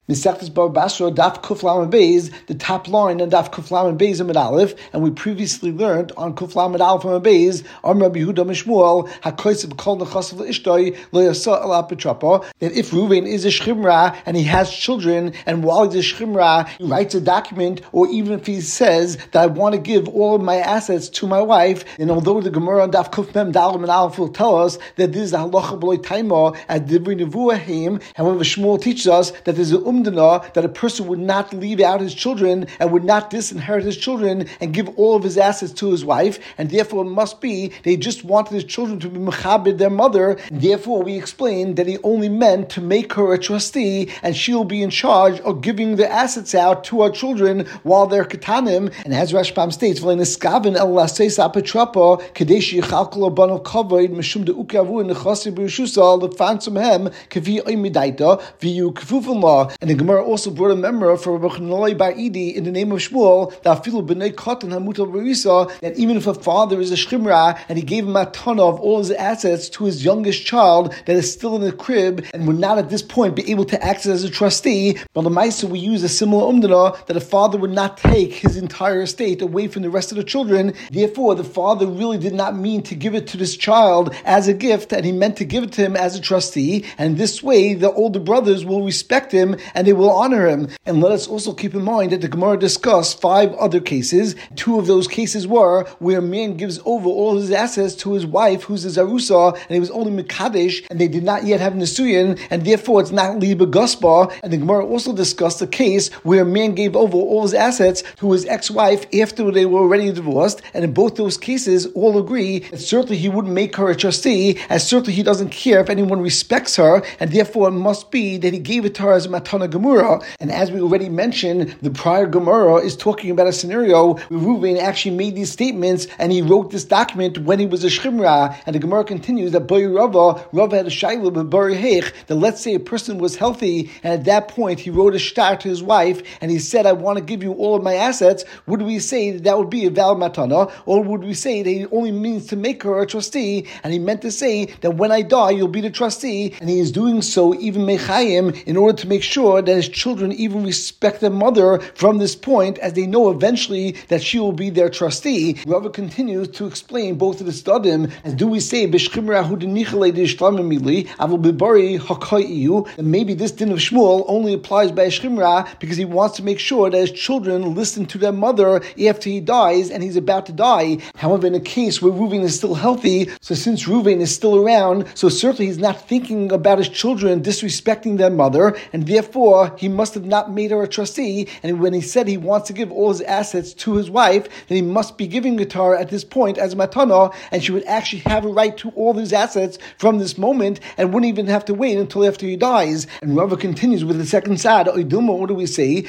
Misechtes Baba Basra, Daf Kuf Lamed Beis, the top line on Daf Kuf Lamed Beis Amud Aleph, and we previously learned on Kuf Lamed Aleph Amud Beis, Rabbi Yehuda Mishmuel, HaKosev Kol Nechasav L'Ishtoi Lo Yasa El Apetrapa, that if Reuven is a Shchimra and he has children, and while he's a Shchimra, he writes a document, or even if he says that I want to give all of my assets to my wife, and although the Gemara on Daf Kuf Mem Dalet Amud Aleph will tell us that this is the halacha b'lo taima at Divrei Nevuah Haim, however Shmuel teaches us that there's a that a person would not leave out his children and would not disinherit his children and give all of his assets to his wife, and therefore it must be they just wanted his children to be mechabed their mother. Therefore, we explained that he only meant to make her a trustee, and she'll be in charge of giving the assets out to our children while they're katanim. And as Rashbam states, "V'leineskaven el laseis apetrapa kadesh yichalkol banu kavod mishum deukavu nechasi b'rishusa lefansum hem kavi oimidaita v'yu kfufim." And the Gemara also brought a memra for Rabbi Chanalai Bar Idi in the name of Shmuel that afilu b'nei katan hamutal barisa, that even if a father is a shchimra and he gave him a ton of all his assets to his youngest child that is still in the crib and would not at this point be able to act as a trustee, but the Maisa we use a similar umdana that a father would not take his entire estate away from the rest of the children. Therefore, the father really did not mean to give it to this child as a gift, and he meant to give it to him as a trustee. And this way, the older brothers will respect him and they will honor him. And let us also keep in mind that the Gemara discussed 5 other cases. 2 of those cases were where a man gives over all his assets to his wife, who's a Zarusa, and he was only Mekadesh, and they did not yet have Nisuyin, and therefore it's not Liba Guspa. And the Gemara also discussed a case where a man gave over all his assets to his ex-wife after they were already divorced, and in both those cases, all agree that certainly he wouldn't make her a trustee, as certainly he doesn't care if anyone respects her, and therefore it must be that he gave it to her as a Matana Gemura. And as we already mentioned, the prior Gemara is talking about a scenario where Reuven actually made these statements and he wrote this document when he was a Shchimra. And the Gemara continues that Bari Rava had a shayla with Bari Heich, that let's say a person was healthy and at that point he wrote a shtar to his wife and he said, I want to give you all of my assets. Would we say that would be a valid matana, or would we say that he only means to make her a trustee and he meant to say that when I die you'll be the trustee, and he is doing so even mechayim in order to make sure that his children even respect their mother from this point, as they know eventually that she will be their trustee. Rava continues to explain both of the studim, as do we say that maybe this din of Shmuel only applies by a Shchimra because he wants to make sure that his children listen to their mother after he dies and he's about to die. However, in a case where Reuven is still healthy, so since Reuven is still around, so certainly he's not thinking about his children disrespecting their mother, and therefore he must have not made her a trustee. And when he said he wants to give all his assets to his wife, then he must be giving it to her at this point as a matana, and she would actually have a right to all these assets from this moment and wouldn't even have to wait until after he dies. And Rava continues with the second side. What do we say?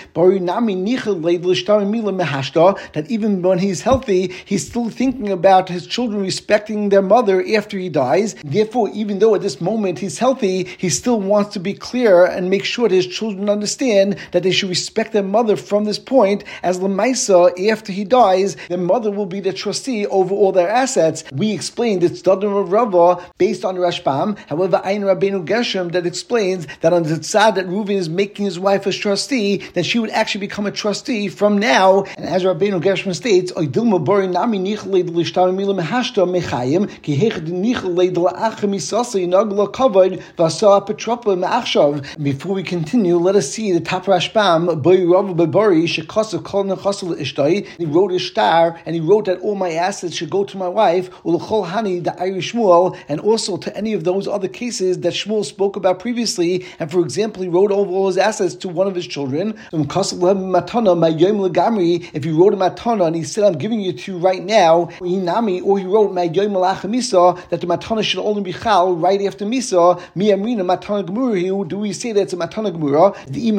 That even when he's healthy, he's still thinking about his children respecting their mother after he dies. Therefore, even though at this moment he's healthy, he still wants to be clear and make sure that his children understand that they should respect their mother from this point, as Lamaisa, after he dies, their mother will be the trustee over all their assets. We explained it's Dadim of Rava based on Rashbam. However, Ein Rabbeinu Gershom that explains that on the tzad that Reuven is making his wife a trustee, that she would actually become a trustee from now. And as Rabbeinu Gershom states, before we continue, let us see the top Rashbam. He wrote a star and he wrote that all my assets should go to my wife, and also to any of those other cases that Shmuel spoke about previously. And for example, he wrote over all his assets to one of his children. If he wrote a matana and he said, I'm giving you to you right now, or he wrote that the matana should only be chal right after misa, do we say that it's a matana gemura?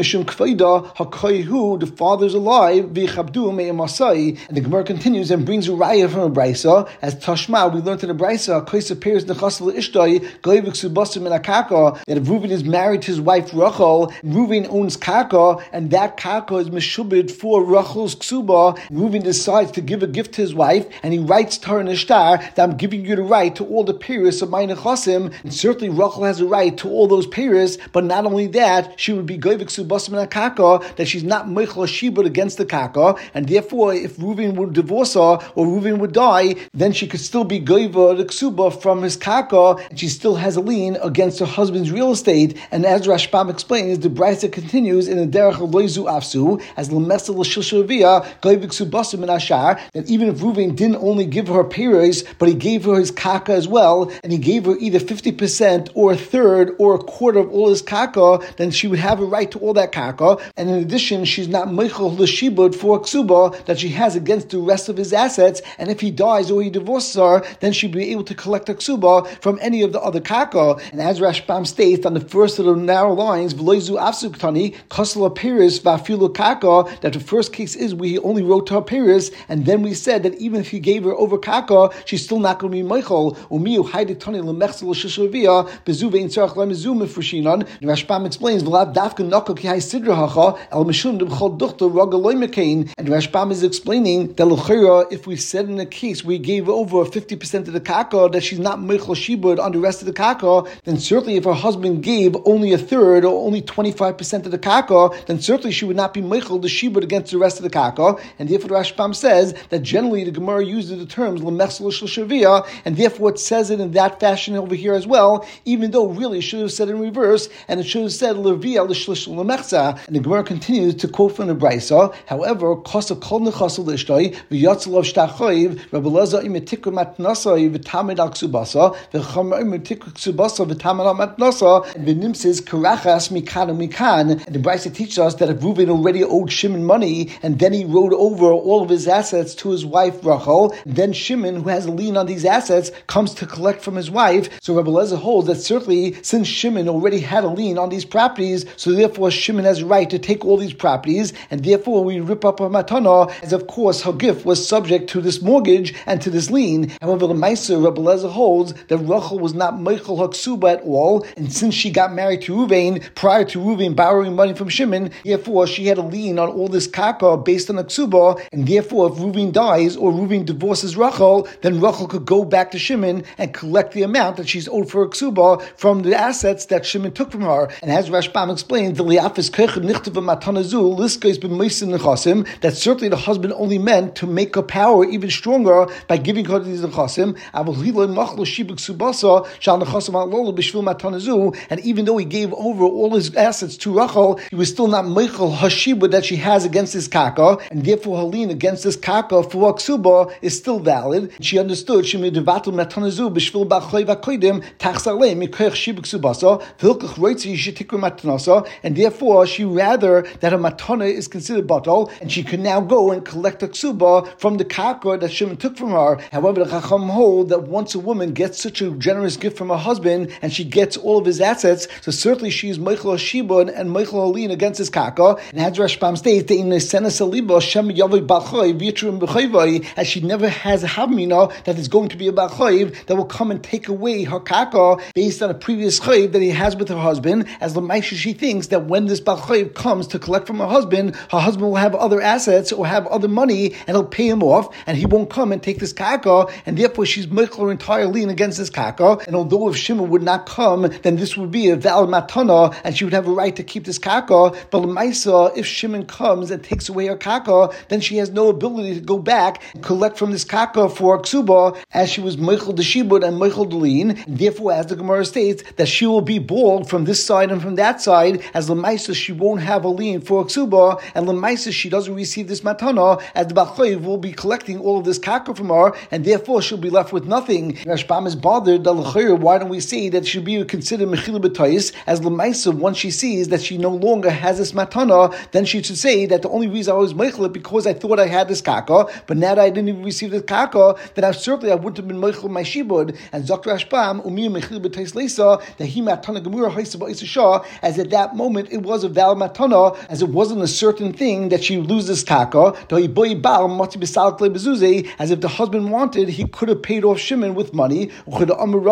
The father's alive, and the Gemara continues and brings a raya from a brisa. As Tashma, we learned in a brisa, that if Reuven is married to his wife Rachel, Reuven owns karka, and that karka is meshubed for Rachel's ksuba. Reuven decides to give a gift to his wife, and he writes to her in a star that I'm giving you the right to all the peiros of my nechasim, and certainly Rachel has a right to all those peiros, but not only that, she would be goyvik subasim in a kaka, that she's not meichel shibud against the kaka, and therefore if Reuven would divorce her or Reuven would die, then she could still be goyva the ksuba from his kaka, and she still has a lien against her husband's real estate. And as Rashbam explains, the brisa continues in the derech loizu afsu as lemesel l'shilshavia goyvik subasim in ashar, that even if Reuven didn't only give her peiros, but he gave her his kaka as well, and he gave her either 50% or a third or a quarter of all his kaka, then she would have a right to all that kaka. And in addition, she's not meichel l'shibud for ksuba that she has against the rest of his assets. And if he dies or he divorces her, then she'd be able to collect a ksuba from any of the other kaka. And as Rashbam states on the first of the narrow lines, v'loizu afsu ktani kasla peiros v'afilu kaka, that the first case is where he only wrote to her peiros, and then we said that even if he gave her over kaka, she's still not going to be meichel. Umiu haidetani lemechzel l'shishlavia bezu ve'in tzarach lemizu mefreshinan. Rashbam explains v'lav dafka naka ki ha'sidra hacha el mishum d'bchol duchta ragaloi mekain. And Rashbam is explaining that l'chira, if we said in a case we gave over 50% of the kaka that she's not meichel shibud on the rest of the kaka, then certainly if her husband gave only a third or only 25% of the kaka, then certainly she would not be meichel the shibud against the rest of the kaka. And therefore the Rashbam says that generally the Gemara uses the terms l'mechzel l'shavia, and therefore it says it in that fashion over here as well, even though really it should have said in reverse, and it should have said l'via l'shlish l'mechza. And the Gemara continues to quote from the brisa. However, kosa kol nechasel l'ishtoi v'yatzelav shtachoiv Rabbi Elazar imetikra matnasa v'tamid al ksubasa v'chamer imetikra ksubasa v'tamid al matnasa v'nimses karachas mikan mikan. And the brisa teaches us that if Reuven already owed Shimon money and then he wrote over all of his assets to his wife Rachel, then Shimon, who has a lien on these assets, comes to collect from his wife. So Rabbi Elazar holds that certainly since Shimon already had a lien on these properties, so therefore Shimon has a right to take all these properties, and therefore we rip up her matana, as of course her gift was subject to this mortgage and to this lien. However, the Meiser, Rabbi Elazar holds that Rachel was not meichel haksuba at all, and since she got married to Reuven prior to Reuven borrowing money from Shimon, therefore she had a lien on all this kaka based on a ksuba, and therefore if Reuven dies or Reuven divorces Rachel, then Rachel could go back to Shimon and collect the amount that she's owed for a ksuba from the assets that Shimon took from her. And as Rashbam explained, that certainly the husband only meant to make her power even stronger by giving her these nechasim. And even though he gave over all his assets to Rachel, he was still not meichel hashibud that she has against his kaka, and therefore her lien against this kaka for ksuba is still valid. She understood she made devatul matanazu b'shvil b'achay v'koidim tachsalei mikoich shibuk subasa v'hilkach roitzi shetikru matanasa, and therefore she rather that her matana is considered batal, and she can now go and collect a ksuba from the kaka that Shimon took from her. However, the Chacham hold that once a woman gets such a generous gift from her husband and she gets all of his assets, so certainly she is meichel shibud and meichel halin against his kaka. And as Rashbam states, as she never has a havmina that is going to be a balchayv that will come and take away her kaka based on a previous chayv that he has with her husband. As the Maisha, she thinks that when this balchayv comes to collect from her husband will have other assets or have other money and he'll pay him off and he won't come and take this kaka, and therefore she's meichel her entire lien against this kaka. And although if Shimon would not come, then this would be a valid matana and she would have a right to keep this kaka. But Lemaisa, if Shimon comes and takes away her kaka, then she has no ability to go back and collect from this kaka for ksuba, as she was meichel the shibud and meichel the lien. And therefore, as the Gemara states, that she will be bald from this side and from that side, as Lemaisa she won't have a lien for ksuba, and Lemaisa she doesn't receive this matana, as the Bachayv will be collecting all of this kaka from her, and therefore she'll be left with nothing. Rashbam is bothered that why don't we say that she should be considered mechila b'tais, as Lemaisa, once she sees that she no longer has this matana, then she should say that the only reason I was meichel it because I thought I had this kaka, but now that I didn't even receive this kaka, then I wouldn't have been meichel my shibud. And Dr. Rashbam mechila b'tais leisa that he matana gemura haisa, as at that moment it was a valid matana, as it wasn't a certain thing that she would lose this kaka. As if the husband wanted, he could have paid off Shimon with money, and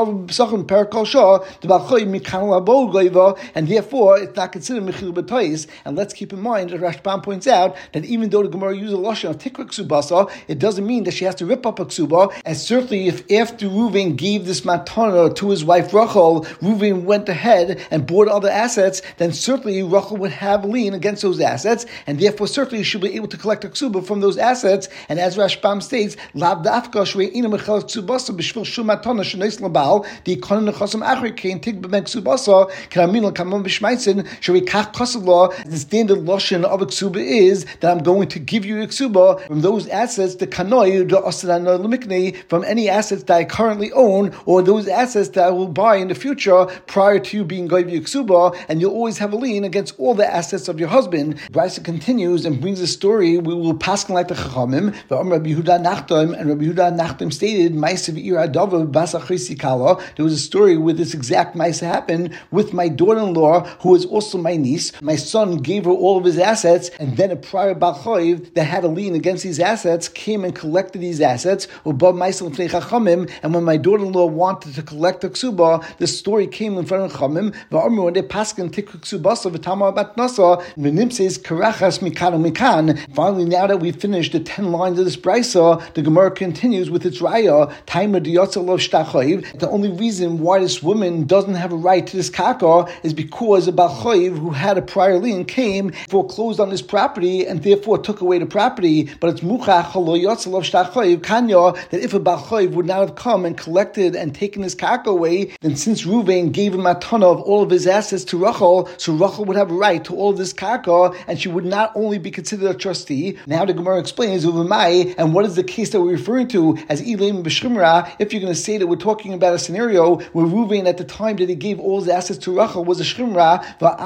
therefore it's not considered mechil b'tais. And let's keep in mind that Rashbam points out that even though the Gemara uses a lashon of tikra ksubasa, it doesn't mean that she has to rip up a ksuba. And certainly, if after Reuven gave this matana to his wife Rachel, Reuven went ahead and bought other assets, then certainly Rachel would have a lien against those assets, and therefore certainly she'll be able to collect a ksuba from those assets. And as Rashbam states, Lav dafka shre'ina mechel ksubasa b'shvil shul matana shneis labal the ikonim nechasam achri kein tig b'men ksubasa can amin l'kamam b'shmaitzin sherikach kasavla. The standard lashon of a ksuba is that I'm going to give you a ksuba from those assets, the kanoi, the asadana lemikne, from any assets that I currently own, or those assets that I will buy in the future prior to you being going to give you a ksuba, and you'll always have a lien against all the assets of your husband. Brisa continues and brings a story. We will pass like the Chachamim. Rabbi Yehuda Nachdom, and Rabbi Yehuda Nachdom stated, there was a story where this exact Maisa happened with my daughter-in-law, who was also my niece. My son gave her all of his assets, and then a prior Baal Choiv that had a lien against these assets came and collected these assets. And when my daughter-in-law wanted to collect the ksuba, the story came in front of Chachamim. When they paskin tikuk ksubasa v'tama batnasa, Venim says karachas mikan mikan. Finally, now that we've finished the 10 lines of this brisa, the Gemara continues with its raya. Timer diyotza lo shtachayiv. The only reason why this woman doesn't have a right to this kaka is because a Baal Choiv who had a prior lien came, foreclosed on this property, and therefore took away the property. But it's muchach lo yotza lo shtachayiv kanya, that if a Baal Choiv would not have come and collected and taken this kaka away, then since Reuven gave him a ton of all of his assets to Rachel, so Rachel would have a right to all of this kaka, and she would not only be considered a trustee. Now the Gemara explains Uvamai, and what is the case that we're referring to as Elim B'Shchimra? If you're going to say that we're talking about a scenario where Reuven at the time that he gave all his assets to Rachel was a Shchimra,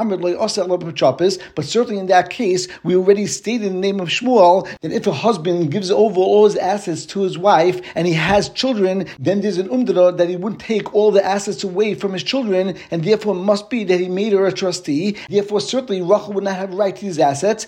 but certainly in that case we already stated in the name of Shmuel that if a husband gives over all his assets to his wife and he has children, then there's an umdara that he wouldn't take all the assets away from his children, and therefore it must be that he made her a trustee. Therefore certainly Rachel would not have a right to these assets,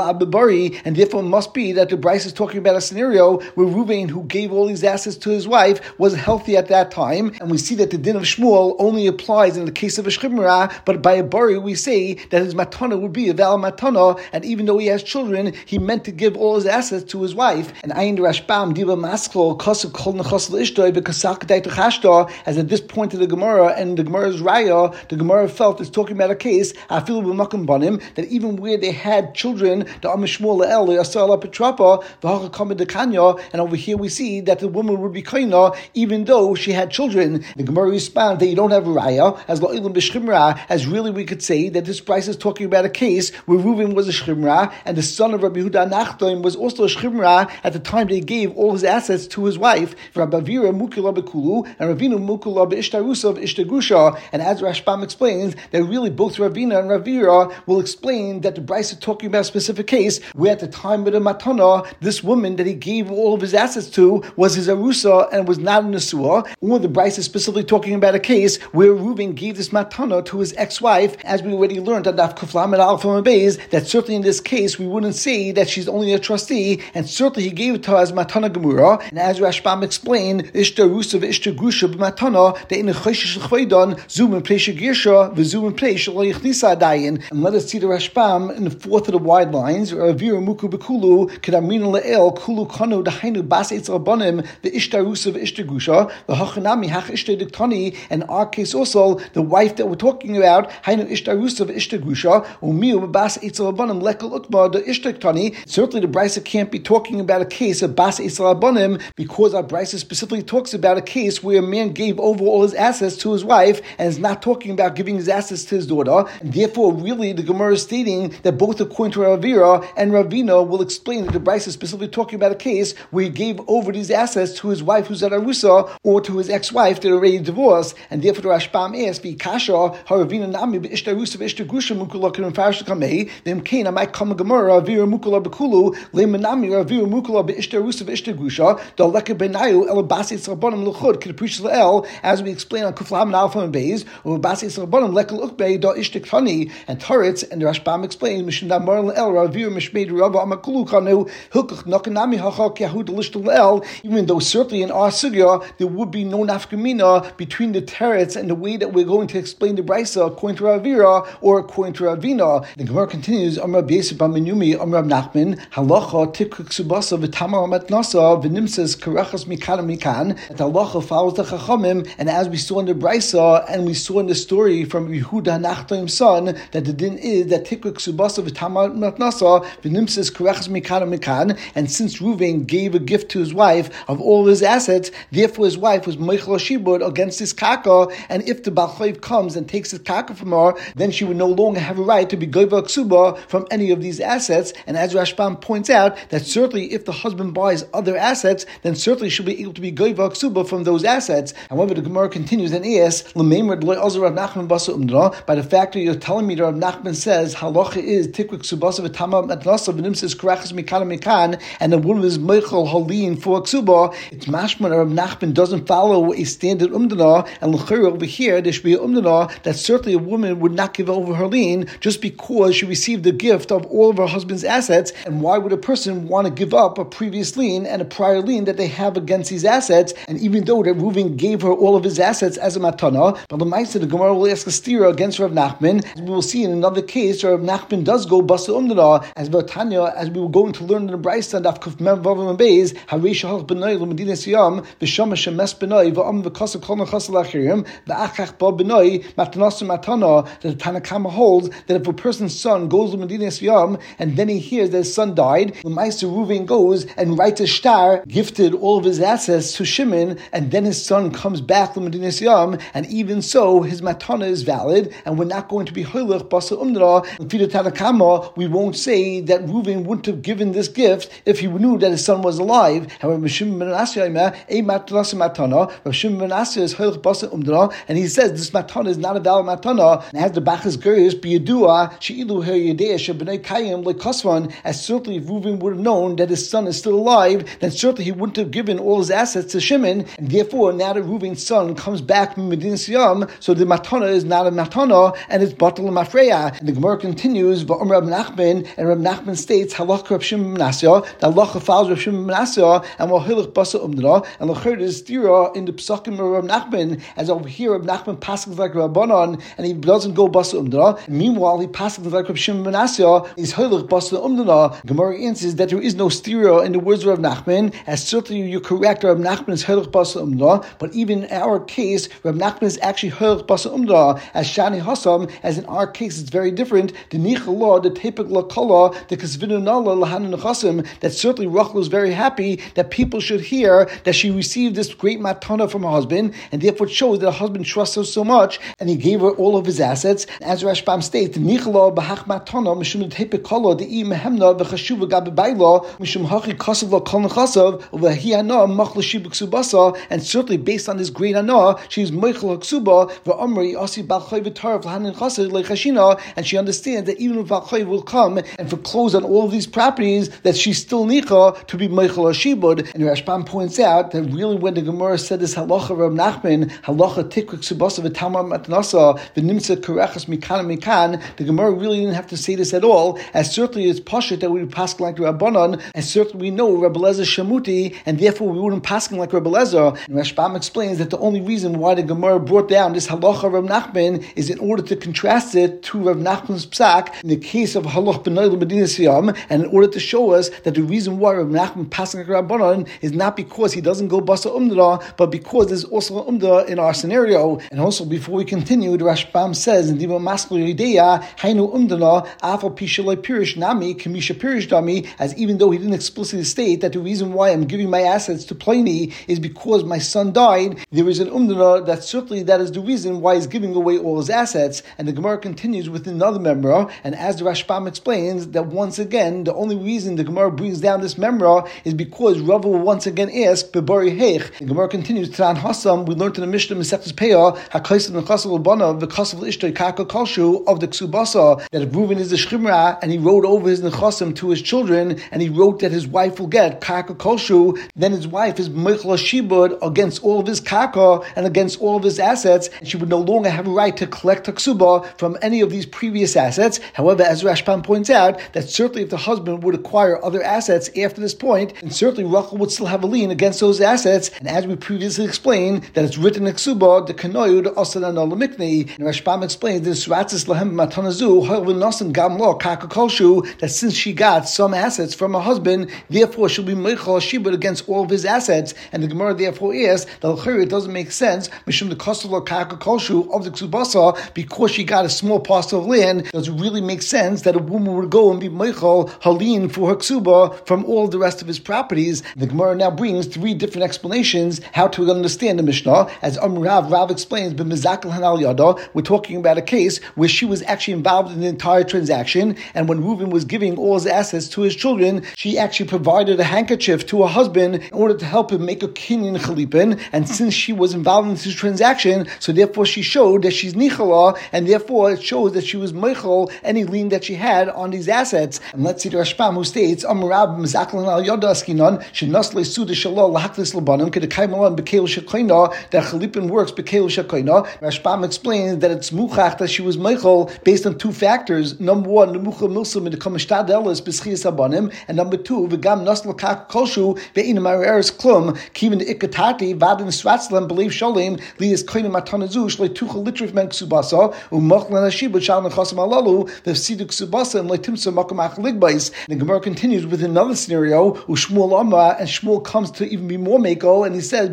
and therefore it must be that the Bryce is talking about a scenario where Reuven, who gave all these assets to his wife, was healthy at that time, and we see that the din of Shmuel only applies in the case of a Shchimra, but by a Bari we say that his matana would be a val matana, and even though he has children, he meant to give all his assets to his wife. And Ayin Rashbam Diva Maskol Kosu Kol Nechasel Ishtoi B'Kasak Daitu Chashta, as at this point of the Gemara and the Gemara's Raya, the Gemara felt it's talking about a case Afilu B'Makom Banim, that even where they had children, the Amishmuel Le'el Yasala Petrapa V'Hacha Kamed Dekanya, and over here we see that the woman would be kaina even though she had children. The Gemara responds that you don't have a raya as La'ilim B'Shchimra, as really we could say that this price is talking about a case where Reuven was a Shchimra and the son of Rabbi Yehuda Nachdom was also a Shchimra at the time that he gave all his assets to his wife. Rabbi Avira Mukula B'Kulu and Ravina Mukula B'Ishtarusa B'Ishtagusha. And as Rashbam explains, that really both Ravina and Ravira will explain that the Bryce is talking about a specific case where at the time of the Matana, this woman that he gave all of his assets to was his Arusa and was not a Nesua. Or the Bryce is specifically talking about a case where Reuven gave this Matana to his ex-wife, as we already learned on Daf Kuflam and Alpha Mabeis, that certainly in this case we wouldn't say that she's only a trustee, and certainly he gave it to her as Matana Gemura. And as Rashbam explained, Ishta Rusa v'Ishta Grusha b'Matana, the in the Choshish Chvoidon, Zum and Pleisha Girsha, v'Zum and Pleisha Loichnisa Dayin. And let us see the Rashbam in the fourth of the wide lines, Ravira Muku Bekulu, Kedamrina Le'el, Kulu Kanu, Dahainu Bas Eitz Rabbanim, the Ishta Rusa v'Ishta Grusha, the Hachanami Hach Ishta Diktani, and in our case also, the wife that we're talking about, Hainu Ishta Rusa v'Ishta Grusha, Umiu Bas Eitz Rabbanim, Lekel Ukma, the Ishta Diktani. Certainly the Brisa can't be talking about a case of Bas Eitz Rabbanim, because our Brisa specifically talks about a case where a man gave over all his assets to his wife and is not talking about giving his assets to his daughter. And therefore, really, the Gemara is stating that both according to Ravira and Ravina will explain that the Brisa is specifically talking about a case where he gave over these assets to his wife who's at Arusa or to his ex-wife that already divorced. And therefore, the Rashbam asks, "V'ikasha Haravina nami b'ishta Arusa v'ishta Grusha mukula k'rim farish kamei v'imkein amay kama Gemara Ravira mukula b'kulu le'manami Ravira mukula b'ishta Arusa v'ishta Grusha daleka benayu el basit sarbonim l'chud k'deprish l'el," as we explain on Kuflam and Alpha and Beis, or basit sarbonim lekel ukbei da ishtik tani and Taritz, and the Rashbam explains Mishnah Mar l'el Ravira mishmeid Rava amakulu kanu hilkach nakanami hacha k'yahud l'ishta l'el. Even though certainly in our sugya there would be no nafkamina between the Taritz and the way that we're going to explain the Brisa according to Ravira or according to Ravina. The Gemara continues, Amar B'Yesib B'Menyumi, Amar Nachman, Halacha Tikuk Subasa V'Tamar Matnasa V'Nimses Karachas Mikan Mikan. That halacha follows the Chachamim, and as we saw in the Brisa and we saw in the story from Yehuda Nachdom Nachman's son, that the din is that Tikva Ksubasa v'Tamar Matnasa v'Nimsis Korechas Mikan, and since Reuven gave a gift to his wife of all of his assets, therefore his wife was Meichel Shibud against his kaka, and if the Balchayv comes and takes his kaka from her, then she would no longer have a right to be Goiva Ksuba from any of these assets. And as Rashbam points out, that certainly if the husband buys other assets, then certainly she'll be able to be Goiva Ksuba from those assets. However, the Gemara continues and asks, by the fact that you're telling me that Rav Nachman says halacha is Tikva Ksubasa v'Tamar Matnasa v'Nimsis Korechas Mikan, and the woman is Meichel Halin for Ksuba, it's mashman Rav Nachman doesn't follow a standard umdana, and l'chayr over here there should be a umdana that certainly a woman would not give over her lien just because she received the gift of all of her husband's assets. And why would a person want to give up a previous lien and a prior lien that they have against these assets? And even though that Reuven gave her all of his assets as a matana, but the Maisa, the Gemara will ask a stira against Rav Nachman. As we will see in another case, Rav Nachman does go basa umdana, as Tanya, as we were going to learn in the Brayta and Kuf Mem Vavam and Beis, Harisha Halch B'nai L'Medina Siyam V'Shama Shemes B'nai V'Am V'Kasa Kol Nechas L'Achirim V'Achach Ba B'nai Matanasu Matana. That the Tanakama holds that if a person's son goes to Medina Siyam and then he hears that his son died, the Meister Reuven goes and writes a shtar, gifted all of his assets to Shimon, and then his son comes back to Medina Siyam, and even so his matana is valid, and we're not going to be Hoylech Basa Umdra. In Fida Tanakama, we won't say that Reuven wouldn't have given this gift if he knew that his son was alive. However, Shimon ben Asya is Hoylech Basa Umdra, and he says this matana is not a valid matana, and as the Bachas Gurius be Yedua, She'ilu Her Yedea Shebnei Kayim like Kosvan, as certainly if Reuven would have known that his son is still alive, then certainly he wouldn't have given all his assets to Shimon, and therefore now that Reuven's son comes back from Medina Siyam, so the matana is not a matana, and it's batal mafreya. And the Gemara continues, V'Omer Rav Nachman, and Rav Nachman states, Halach Rav Shimon ben Asya, that halacha follows Rav Shimon ben Asya, and Wahilach Basa Umdra, and L'chayr is stira in the Psakim of Rav Nachman, as over here Rav Nachman passes like Rabbanon, and he doesn't go Basa Umdra. Meanwhile, he passes like Rav Shimon ben Asya, he's Hilach Basa Umdra. Gemara answers that there is no stira in the words of Rav Nachman, as certainly you're correct, Rav Nachman is Hilach Basa Umdra, but even in our case, Rav Nachman is actually Hilach Basa Umdra, as Shani Hassam, as in our case it's very different. The Nichah the Tepik Lakala, the Kasvinu Nala Lahan Nechasim, that certainly Rachel is very happy that people should hear that she received this great matana from her husband, and therefore it shows that her husband trusts her so much, and he gave her all of his assets. As Rashbam states, the Nichah Bahach Matana, Mishum Tepik Kala, the I Mehemna, the Chashuva Gabibaila, Mishum Hachi Kasav Lakal Nechasav, Vahiana, Machla Shibuk Subasa, and certainly based on this great Ana, she is Meichel Haksuba, Va'amri, Asi Balchay V'Tarv, Lahanin Chasad, Lechashina, and she understands that even if Balchay will come and foreclose on all of these properties, that she's still Nicha to be Meichel Hashibud. And Rashbam points out that really when the Gemara said this halacha Rav Nachman, halacha Tikva Ksubasa V'Tamar Matnasa, V'Nimsa Korechas Mikan, the Gemara really didn't have to say this at all, as certainly it's Pashat that we would pass like Rabbanon, and certainly we know Rabbi Lezer Shamuti, and therefore we wouldn't pass like Rabbi Lezer. And Rashbam explains that the only reason why the Gemara brought down this halacha Rav Nachman is in order to contrast it to Rav Nachman's psak in the case of halach b'nai Medina Siyam, and in order to show us that the reason why Rav Nachman passing like Rabbanon is not because he doesn't go basa umdra, but because there's also an umdra in our scenario. And also before we continue, the Rashbam says in Diva Maskul Yideya Hainu umdra Afal Pishaloi Pirish Nami Kamisha Pirish Dami, as even though he didn't explicitly state that the reason why I'm giving my assets to Pliny is because my son died, there is an umdana that certainly that is the reason why he's giving away all his assets. And the Gemara continues with another memra, and as the Rashbam explains, that once again, the only reason the Gemara brings down this memra is because Rava will once again ask, Bebari Heich. The Gemara continues, Tran Hassam, we learned in the Mishnah Mesechus Peah, HaKaisav Nechasal Albana, V'Kasav L'Ishtoi Kaka Kalshu, of the Ksubasa, that if Reuven is the Shchimra, and he wrote over his Nechasim to his children, and he wrote that his wife will get Kaka Kalshu, then his wife is Meichel Shibud against all of his Kaka, and against all of his assets, and she would no longer have a right to collect Taksuba from any of these previous assets. However, as Rashbam points out, that certainly if the husband would acquire other assets after this point, and certainly Rachel would still have a lien against those assets, and as we previously explained, that it's written in Ksuba, the Kanoyud Asan Anol Mikni, and Rashbam explains this Ratzis Lahem Matanazu, Harvin Nasan Gamlo Kaka Kolshu, that since she got some assets from her husband, therefore she'll be Meichel Shibud against all of his assets, and the Gemara therefore asks that it doesn't make sense, Mishum the Kosov Kaka Kolshu of the Ksubasa, because because she got a small parcel of land, does it really make sense that a woman would go and be meichel halin for her ksuba from all the rest of his properties? The Gemara now brings three different explanations how to understand the Mishnah. As Rav explains, b'mizakal hanal yada, we're talking about a case where she was actually involved in the entire transaction, and when Reuven was giving all his assets to his children, she actually provided a handkerchief to her husband in order to help him make a kinyan chalipin, and since she was involved in this transaction, so therefore she showed that she's nichala, and therefore it shows that she was meichel any lien that she had on these assets. And let's see the Rashbam, who states, Amrab mizaklan al yada askinan shenas lesuda shalal lahaklis labanim kedekaimalan bekel shekoina, that chalipin works bekel shekoina. Rashbam explains that it's muchach that she was meichel based on two factors. Number one, nemucha milsum in the kameshtad elis b'schias abanim, and number two, v'gam nasl kak kolshu ve'in ma'areres klum kivin ikatati vadin swatzlam believe shalim lias koina matanazu shlei tuchel litrif men ksubasa umachlan hashibut shal nechasam alalu v'siduk ksubasa and leitimsa makam achaligbais. The Gemara continues with another scenario. Ushmuel Amma, and Shmuel comes to even be more mako, and he says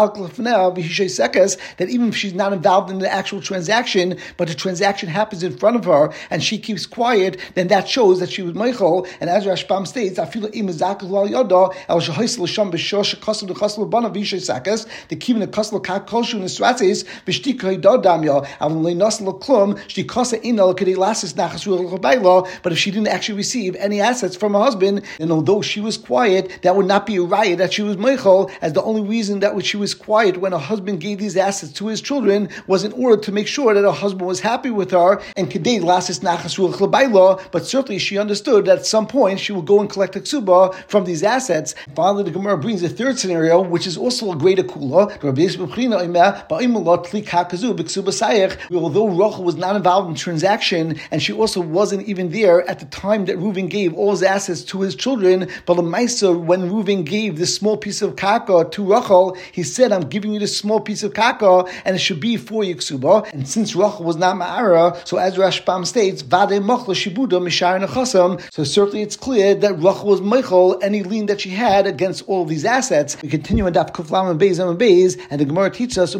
that even if she's not involved in the actual transaction, but the transaction happens in front of her and she keeps quiet, then that shows that she was meichel. And as Rashbam states, the kivin kaslo kak kolshu nesratzes v'shtika hidadamya avlei naslo klum shtikasa inal kedei lasis nachas ruach. But if she didn't actually receive any assets from her husband, and although she was quiet, that would not be a riot that she was meichel, as the only reason that she was quiet when her husband gave these assets to his children was in order to make sure that her husband was happy with her, and kedei lasis nachas ruach l'bayla. But certainly she understood that at some point she will go and collect a ksuba from these assets. Finally, the Gemara brings a third scenario, which is also a greater kula. Although Rachel was not involved in the transaction, and she also wasn't even there at the time that Reuven gave all his assets to his children, but l'maisa, when Reuven gave this small piece of kaka to Rachel, he said, I'm giving you this small piece of kaka, and it should be for your ksuba. And since Rachel was not ma'ara, so as Rashbam states, vade machla shibuda mishar nechasam, so certainly it's clear that Rachel was meichel any lien that she had against all of these assets. We continue on Daf Kuf Lamed Beis and Beis, and the Gemara teaches us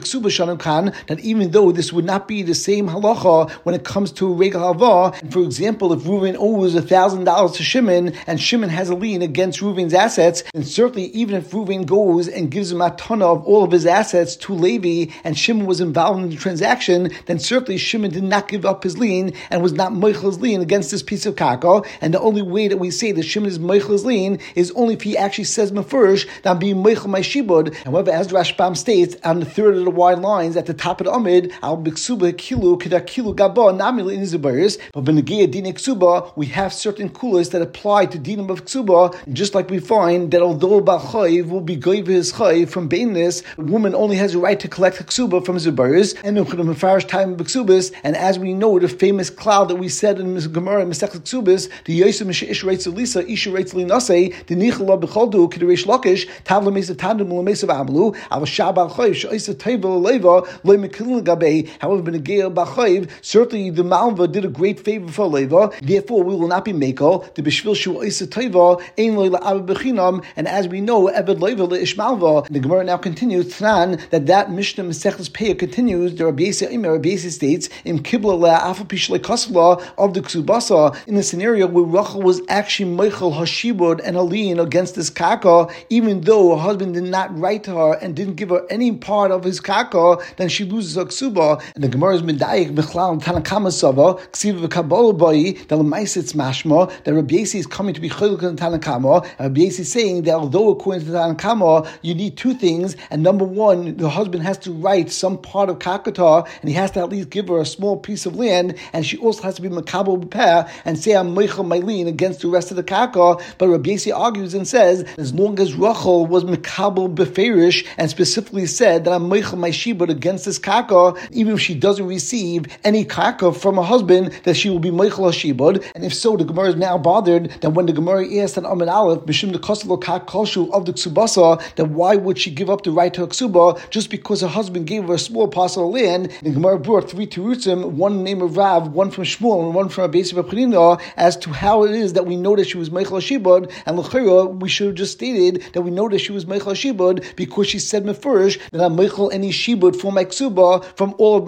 that even though this would not be the same halacha when it comes to Regel Halva, and for example, if Reuven owes $1,000 to Shimon, and Shimon has a lien against Reuven's assets, then certainly even if Reuven goes and gives him a ton of all of his assets to Levi, and Shimon was involved in the transaction, then certainly Shimon did not give up his lien and was not meichel's lien against this piece of kaka. And the only way that we say that Shimon is meichel's lien is only if he actually says mefurish that I'm being meichel my shibud. However, as Rashbam states on the third of the wide lines at the top of the Amid, al biksuba kilu kedakilu gaba namil in zubayrs. But benegea din ksuba, we have certain kulas that apply to dinim of ksuba, just like we find that although bal chayiv will be goyv his chayiv from bainness, the woman only has a right to collect ksuba from zubayrs and mefarish time of ksubas. And as we know, the famous cloud that we said in Gemara in Masechet Ksubas, the Yosef Misha Ish Reitz Elisa Isha Reitz Linase, the Nichala Becholdu Kediresh Lakish Tavla Mesa Tandem Lamesa Ablu Al Shabal Chayiv Shaisa Teva Leva Loy Mekilin Gabe. However, Benegea Bachayiv, certainly the Malva did a great favor for Leva. Therefore, we will not be Mekel. The Bishvil Shu Isa Teva Ein Loyla Abba Bechinam. And as we know, Eved Leva Le Ishmalva. The Gemara now continues Tnan that Mishnah Masechet Peah continues. The Rabbi Yisrael states in Kibla Le'afal Pishlei Kasvla of the Ksubasa, in the scenario where Rachel was actually Meichel Hashibud and Alin against this kaka, even though her husband did not write to her and didn't give her any part of his kaka, then she loses her ksuba. And the Gemara is Medayik Bichlal and Tanakama Sava Ksiv v'Kabbalah Bai that L'maisitz Mashma that Rabbi Yossi is coming to be Chiluk and Tanakama. And Rabbi Yossi is saying that although according to Tanakama you need two things, and number one, the husband has to write some part of kakata, and he has to at least give her a small piece of land, and she also has to be makabel b'peh and say I'm meichel my lien against the rest of the kaka. But Rabbi Yossi argues and says as long as Rachel was makabel b'ferish and specifically said that I'm meichel my shibud against this kaka, even if she doesn't receive any kaka from her husband, that she will be meichel shibud. And if so, the Gemara is now bothered that when the Gemara asked on Amid Aleph b'shim the koselo kak kolshu of the ksubasa, that why would she give up the right to her ksuba just because her husband gave her a small parcel of land? The Gemara brought three terutzim, one in the name of Rav, one from Shmuel, and one from Rabbi Yossi B'Chanina, as to how it is that we know that she was Meichel Shibud, and l'chayra we should have just stated that we know that she was Meichel Shibud because she said mefurish that I'm Meichel any Shibud for my ksuba from all of my husband's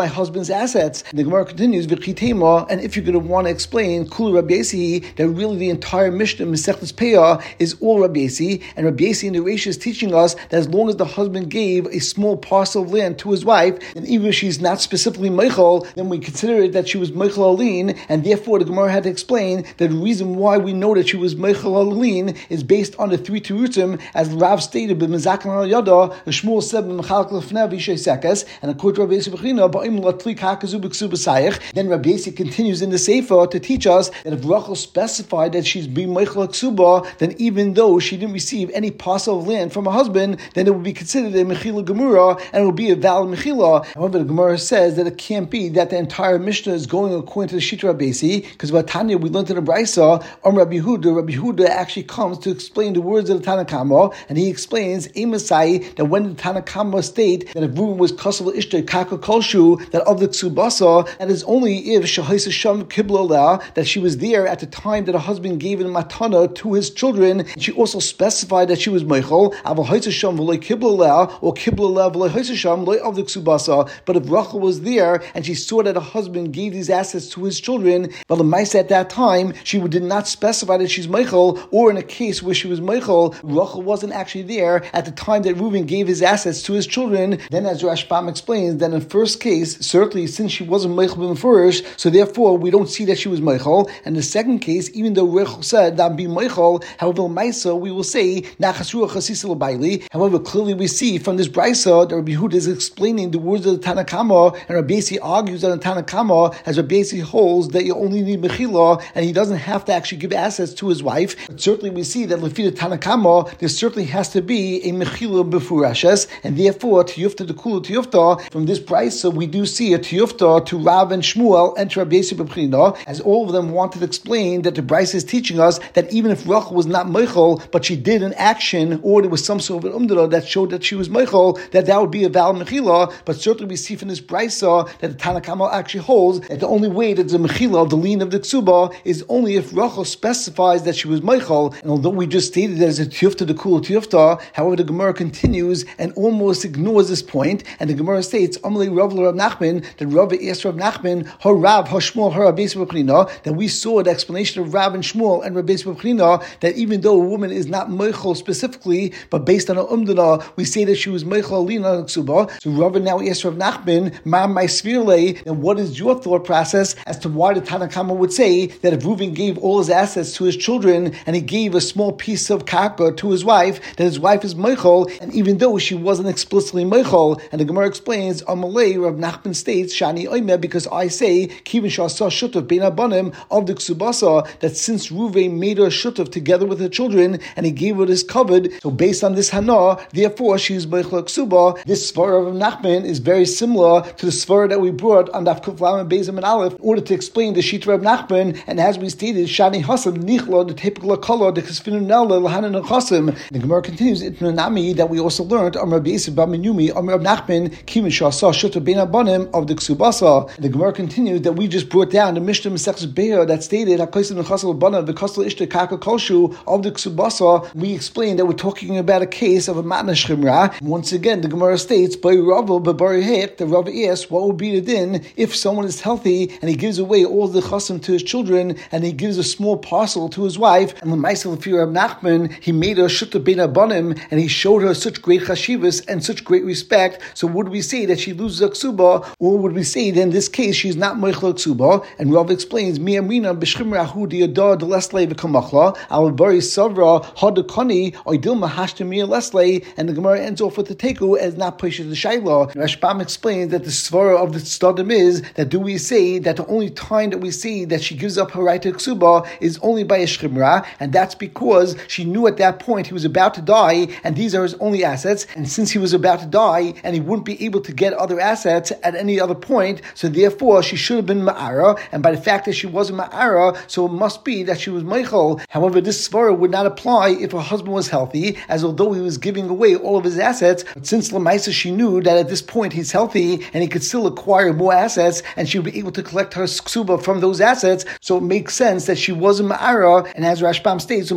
his assets. And the Gemara continues, V'chitema, and if you're going to want to explain Kulu Rabbi Yossi, that really the entire Mishnah Masechtas Peah is all Rabbi Yossi, and Rabbi Yossi in the Reish is teaching us that as long as the husband gave a small parcel of land to his wife, and even if she's not specifically Meichel, then we consider it that she was Meichel Alin, and therefore the Gemara had to explain that the reason why we know that she was Meichel Alin is based on the 3 Terutzim, as Rav stated, B'Mezakan al Yada, Shmuel said, B'Mechalak Lefnei V'Yishay Sekes, and according to Rabbi Yossi B'China, Ba'im Latli Kakazu B'Ksu B'Sayich. Then Rabbi Yossi continues in the Sefer to teach us that if Rachel specified that she's being Meichel Ksuba, then even though she didn't receive any parcel of land from her husband, then it would be considered a Mechila Gemura, and it would be a valid Mechila. However, the Gemara says that it can't be that the entire Mishnah is going according to the Shita Rabbi Yossi, because by Tanya we learned in the Brisa, Rabbi Yehuda actually comes to explain the words of the Tanna Kama, and he explains Emasai that when the Tanna Kama state that if Reuven was Kasav Ishtar Kaka Kolshu, that of the Ksubasa, that is only if Shahisa Sham Kibla that she was there at the time that her husband gave in Matana to his children. And she also specified that she was Meichel, Aval Haisa Sham V'loi Kibla or Kibla V'loi Haisa Sham Loi of the Ksubasa. But if Rachel was there and she saw that her husband gave these assets to his children, but the mice at that time, she did not specify that she's Meichel, or in a case where she was Meichel, Rachel wasn't actually there at the time that Reuven gave his assets to his children. Then as Rashbam explains, that in the first case, certainly since she wasn't Meichel in the first, so therefore we don't see that she was Meichel. And the second case, even though Rachel said that be Meichel, however, Maisa, we will say, Nachasruach Chasisa L'Baili. However, clearly we see from this Brisa that Rabbi Yehuda is explaining the words of the Tanna Kama, and Rabbi Yossi argues on the Tanna Kama, as Rabbi Yossi holds that you only need Mechila, and he doesn't have to actually give assets to his wife. But certainly we see that Lefi the Tanna Kama, there certainly has to be a Mechila B'Furashes, and therefore Tiyufta the Kulu Tiyufta, from this Brisa we do see a Tiyufta to Rav and Shmuel and to Rabbi Yossi B'China, as all of them wanted to explain that the Brisa is teaching us that even if Rachel was not Meichel, but she did an action, or there was some sort of an umdara that showed that she was Meichel, that would be a valid Mechila. But certainly we see from this Brisa that the Tanna Kama actually holds that the only way that the Mechila of the lien of the Ksuba is only if Rachel specifies that she was Meichel. And although we just stated that as a Tiyufta the Kul Tiyufta, however, the Gemara continues and almost ignores this point, and the Gemara states, Amalei Rav Rav Nachman, that Rav asked Rav Nachman, Har Rav, Har Shmuel, Har Rabbi Yossi B'China, that we saw the explanation of Rav and Shmuel and Rabbi Yossi B'China, that even though a woman is not Meichel specifically, but based on her umdana, we say that she was Meichel Alina Ksuba. So Rav now asked Rav Nachman, Ma my Svirle, and what is your thought process as to why the Tanna Kama would say that if Reuven gave all his assets to his children and he gave a small piece of kaka to his wife, that his wife is Meichel, and even though she wasn't explicitly Meichel? And the Gemara explains, Amalei, Rav Nachman states, Shani Oime, because I say, Kivin Shasa Shutav Bein Abanim of the Ksubasa, that since Reuven made her Shutav together with her children and he gave her this covered, so based on this Hana, therefore she is Meichel Ksuba. This Svara of Nachman is very similar to the Svara that we brought on Daf Kuf Lam and Beis and Aleph in order to explain the Shita of Nachman. And as we stated, Shani Hasam Nichla, the typical color, the Kasfinunella, Lahanan and Chasim. The Gemara continues, Itnanami, that we also learned, Amr Beis Baminyumi, Amr of Nachman, Kivin Shasa Shutav Bein Abanim of the Ksubasa. The Gemara continues that we just brought down the Mishnah Masechus Be'er that stated, HaKosim Nechasel Bana, the Kastel Ishta Kaka Kolshu of the Ksubasa. We explained that we're talking about a case of a Matna Shchimra. Once again, the Gemara states, by Rava, the Rava asks, what would be the din if someone is healthy and he gives away all the chasim to his children and he gives a small parcel to his wife, and the Maisel Lefir of Nachman, he made her Shutta Bein Abanim and he showed her such great chashivas and such great respect. So would we say that she loses a ksuba, or would we say that in this case she's not Meichel ksuba? And Rav explains, Mi Amrina b'Shchimrahu diadar d'Leslei v'Kamachla, our Bari Savra Hadakani Oidil Mahashtamir Leslei, and the Gemara ends off with the teku as not Pesha the Shaila. Rashbam explains that the svara of the Stadim is that do we say that the only time that we see that she gives up her right to ksuba is only by a shchimra, and that's because she knew at that point he was about to die and these are his only assets, and since he was about to die and he wouldn't be able to get other assets at any other point, so therefore she should have been ma'ara, and by the fact that she wasn't ma'ara, so it must be that she was meichel. However, this svara would not apply if her husband was healthy, as although he was giving away all of his assets, but since Lamaisa she knew that at this point he's healthy and he could still acquire more assets and she would be able to collect her ksuba from those assets, so it makes sense that she was a ma'ara. And as Rashbam states,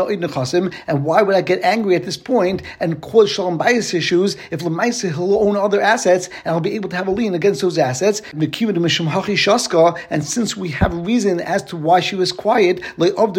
and why would I get angry at this point and cause shalom bias issues if Lamaisa he'll own other other assets, and I'll be able to have a lien against those assets. And since we have a reason as to why she was quiet, and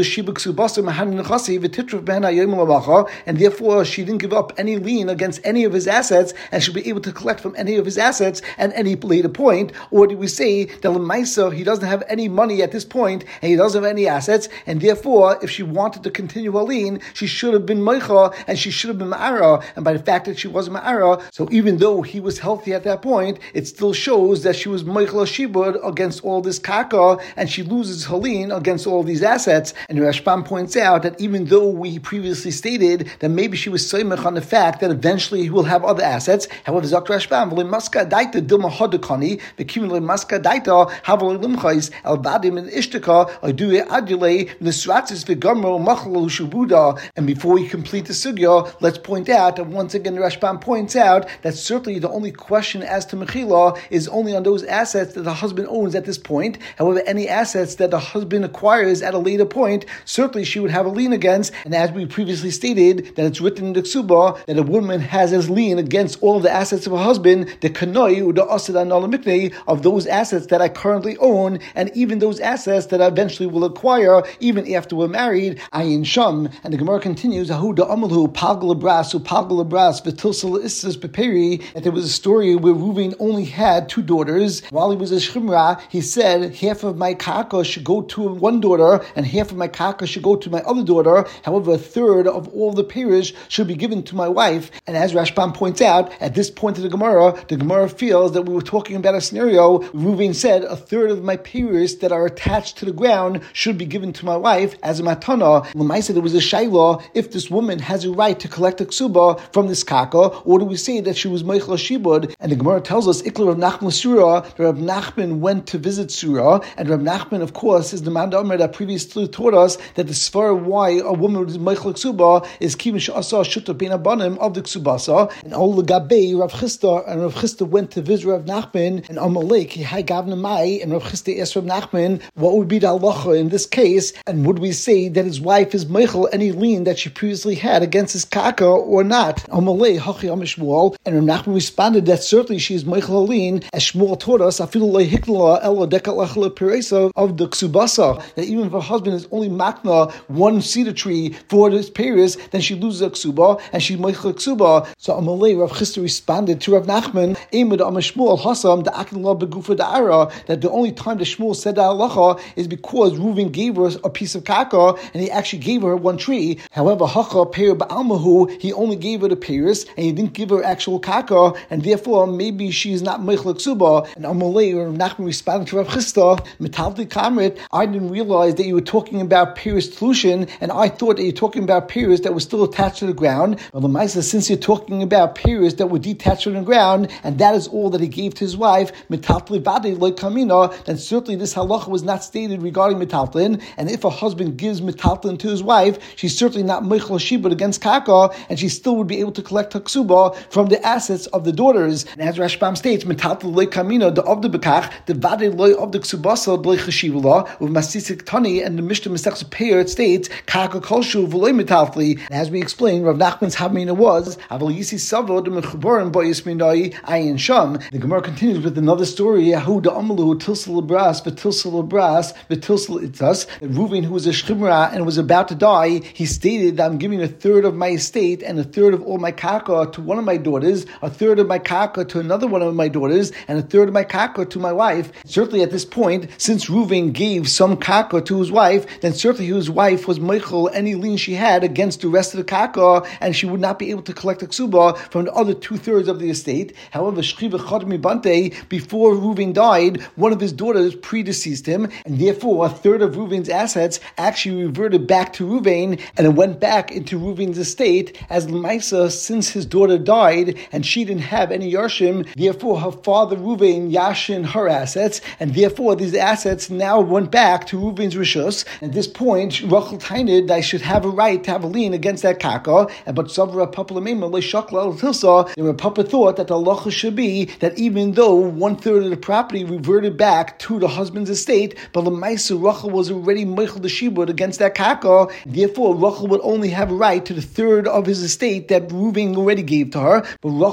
therefore she didn't give up any lien against any of his assets, and she'll be able to collect from any of his assets at any later point. Or do we say that Lemaisa, he doesn't have any money at this point, and he doesn't have any assets, and therefore if she wanted to continue her lien, she should have been Meicha, and she should have been Ma'ara, and by the fact that she wasn't Ma'ara, so even though he was healthy at that point, it still shows that she was Meichel Shibud against all this Kaka, and she loses her lien against all these assets. And Rashbam points out that even though we previously stated that maybe she was Soymech on the fact that eventually he will have other assets, however, Zok Rashbam, Maska Daita Dilma Hodakani, the Kimule Maska Daita, Havali Limchais, El Badim and Ishtika, Adue Adule, Nisratis Vigamro, Machal Shubuda. And before we complete the sugya, let's point out that once again Rashbam points out that certainly the only question as to Mechila is only on those assets that the husband owns at this point. However, any assets that the husband acquires at a later point, certainly she would have a lien against. And as we previously stated, that it's written in the Ksuba that a woman has as lien against all the assets of her husband, the Kanoi or the Asad Analamikne, of those assets that I currently own, and even those assets that I eventually will acquire even after we're married, Ayin Sham. And the Gemara continues, Ahu da Amalhu, Palgalabras, Palgalabras, Vitilsal Isas Peperi, that there was a story where Reuven only had two daughters. While he was a Shchimra, he said, half of my kaka should go to one daughter, and half of my kaka should go to my other daughter. However, a third of all the parish should be given to my wife. And as Rashbam points out, at this point of the Gemara feels that we were talking about a scenario. Reuven said, a third of my parish that are attached to the ground should be given to my wife as a matana. Lemaisa, there was a shayla, if this woman has a right to collect a ksuba from this kaka, or do we say that she was Meichel Shibud? And the Gemara tells us, Ikla Rav Nachman Surah, Rav Nachman went to visit Surah, and Rav Nachman, of course, is the man that previously taught us that the svar why a woman is Meichel Ksuba is Kimish Asa Shutta Bein Abanim of the Ksubasa. And all the Gabe, Rav Chisda went to visit Rav Nachman, and Amalek, Hai Gavna Mai, and Rav Chisda asked Rav Nachman, what would be the halacha in this case, and would we say that his wife is Meichel any lien that she previously had against his kaka or not? Amalei Hachi Amishmuel, and Rav Nachman responded that certainly she is Meichel lien, as Shmuel taught us, Afilu Lei Hikla Ela Dekalachla Peresa of the Ksubasa, that even if her husband is only makna one cedar tree for this Paris, then she loses a Ksuba, and she Meichel Ksuba. So Amalei Rav Chisda responded to Rav Nachman, Amid Amishmuel Hasam the Akinla Begufa Da'ara, that the only time the Shmuel said that halacha is because Reuven gave her a piece of kaka, and he actually gave her one tree. However, Hacha Per Ba'almahu, he only gave her the Paris, and he didn't give her actual kaka, and therefore maybe she is not Meichel Ksuba. And Amalei Rav Nachman responded to Rav Chisda, Metalti Kamrit, I didn't realize that you were talking about Paris Tlushin, and I thought that you're talking about Paris that was still attached to the ground. Well, the Maisa, since you're talking about Paris that were detached from the ground, and that is all that he gave to his wife, Metalti Badi Loi Kamina, then certainly this halacha was not stated regarding Metaltlin, and if a husband gives Metaltlin to his wife, she's certainly not Meichel Shibud against Kaka, and she still would be able to collect her ksuba from the assets of the daughters. And as Rashbam states, Metaltlin Loi Kamina, the of the Bekach, the Vade Loi of the Ksubasa, Loi Chashivula, with Masisik Tani, and the Mishnah Mesechus Peir, it states, Kaka Kolshu, V'loi Metaltli. And as we explained, Rav Nachman's Havmina was, Aval Yisi Savo, the Mechuborim, Boyis Minai, Ayin Sham. The Gemara continues with another story, Yahu da Amalu, Tilsal Labras, Betilsal Labras, Betilsal Itzas, that Reuven, who was a Shchimra and was about to die, he stated that I'm giving a third of my estate and a third of all my kaka to one of my daughters, a third of my kaka to another one of my daughters, and a third of my kaka to my wife. Certainly at this point, since Reuven gave some kaka to his wife, then certainly his wife was Meichel any lien she had against the rest of the kaka, and she would not be able to collect a ksuba from the other 2/3 of the estate. However, Shchiva Chodmi Bante, before Reuven died, one of his daughters predeceased him, and therefore a third of Reuven's assets actually reverted back to Reuven, and it went back into Reuven's estate as Lemaisa, since his daughter died and she didn't have any Yarshim, therefore her father Reuven Yashin her assets, and therefore these assets now went back to Reuven's Rishus. At this point, Rachel Tainid, I should have a right to have a lien against that kaka, but Savra Papa Lamema Shakla Tilsa, the Papa thought that the halacha should be that even though 1/3 of the property reverted back to the husband's estate, but the Maisa Rachel was already Meichel the Shibud against that kaka, therefore Rachel would only have a right to the third of his estate that Reuven already gave to her, but Rachel would not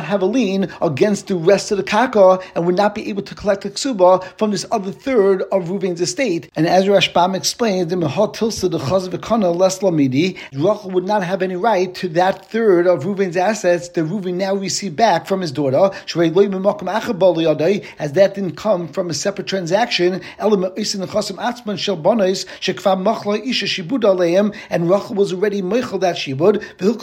have a lien against the rest of the kaka and would not be able to collect the ksuba from this other third of Reuven's estate. And as Rashbam explains, the Mehot Tilsa, the Chaz v'Kana, Les Lamidi, Rachel would not have any right to that third of Reuven's assets that Reuven now received back from his daughter, as that didn't come from a separate transaction, and Rachel was already meichel that shibud,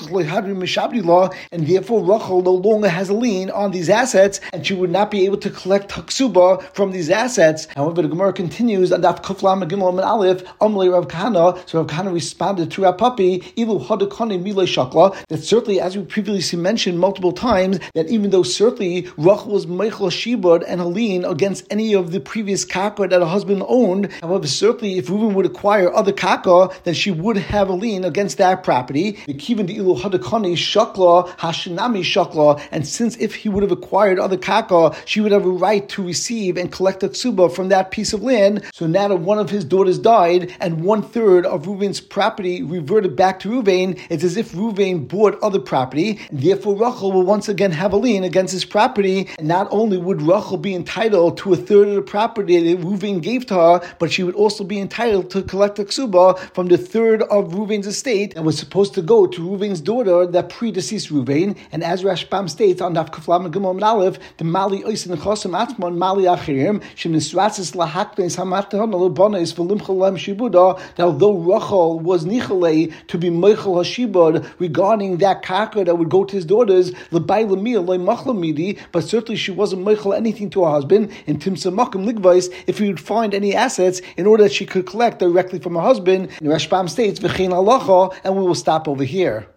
and therefore Rachel no longer has a lien on these assets, and she would not be able to collect haksuba from these assets. However, the Gemara continues on that Kuflam Gimel and Aleph, Amli Rav Kahana. So Rav Kahana responded to Rav Papi, Ilu Hadakani Milei Shakla, that certainly, as we previously mentioned multiple times, that even though certainly Rachel was meichel shibud and a lien against any of the previous kaka that her husband owned, however, certainly if Reuven would acquire other kaka, then she would have a lien against that property. The Kivin the Ilu Hadakani Shakla Hashinami Shakla, and since if he would have acquired other kaka, she would have a right to receive and collect a ksuba from that piece of land. So now that one of his daughters died and 1/3 of Reuven's property reverted back to Reuven, it's as if Reuven bought other property, and therefore Rachel will once again have a lien against his property. And not only would Rachel be entitled to 1/3 of the property that Reuven gave to her, but she would also be entitled to collect a ksuba from the third of Reuven's estate that was supposed to go to Reuven's daughter that predeceased Reuven. And as Rashbam states on Daf Kuflam Gimel Aleph, the Mali Oisin Chosim Atmon Mali Achirim Shemisratzis Lahaknes Hamatahon Lobonis Velimchalem Shibuda, that although Rachel was Nichale to be Meichel Hashibud regarding that kaka that would go to his daughters, Lebay Lemil Lemachlamidi, but certainly she wasn't Meichel anything to her husband, and Timsa Makim Ligvais, if he would find any assets in order that she could collect directly from her husband. And Rashbam states V'chein Halacha, and we will stop over here.